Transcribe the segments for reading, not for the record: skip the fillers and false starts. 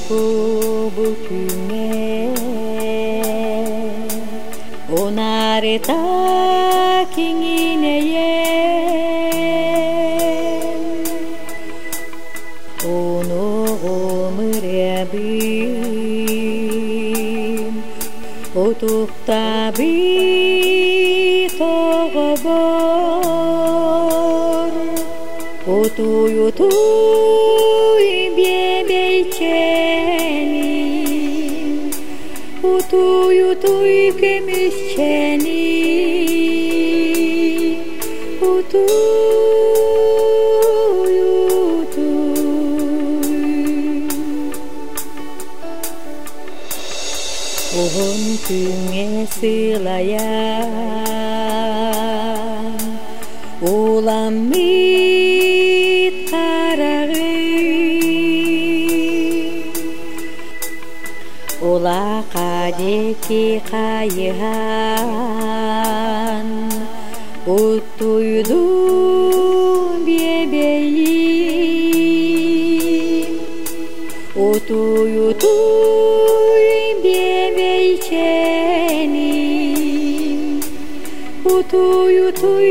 bukume onareta kingineye ono omrabim otuktabi togobor otuy biebeyçeni utuy kemişçeni utuy ohon küne sığlayan ulamit karağı ola kadeki kayhan utuydu bebeğim utuy bebeğim utuy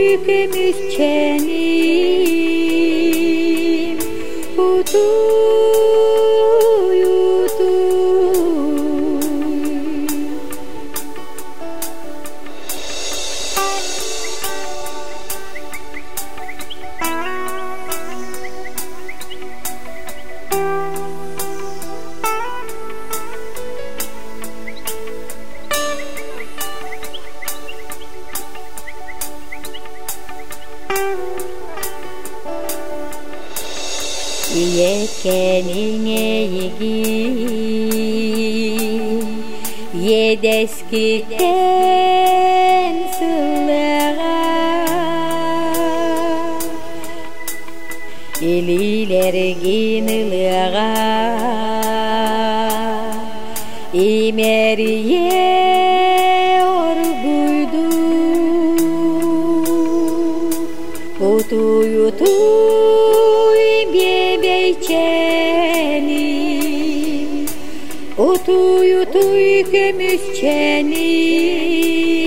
kemişçenim utuy Yekenine yegin yedeskiten sıllara eliler ginılara imeriye orguydu utuy bebeğim utuy kemişçenim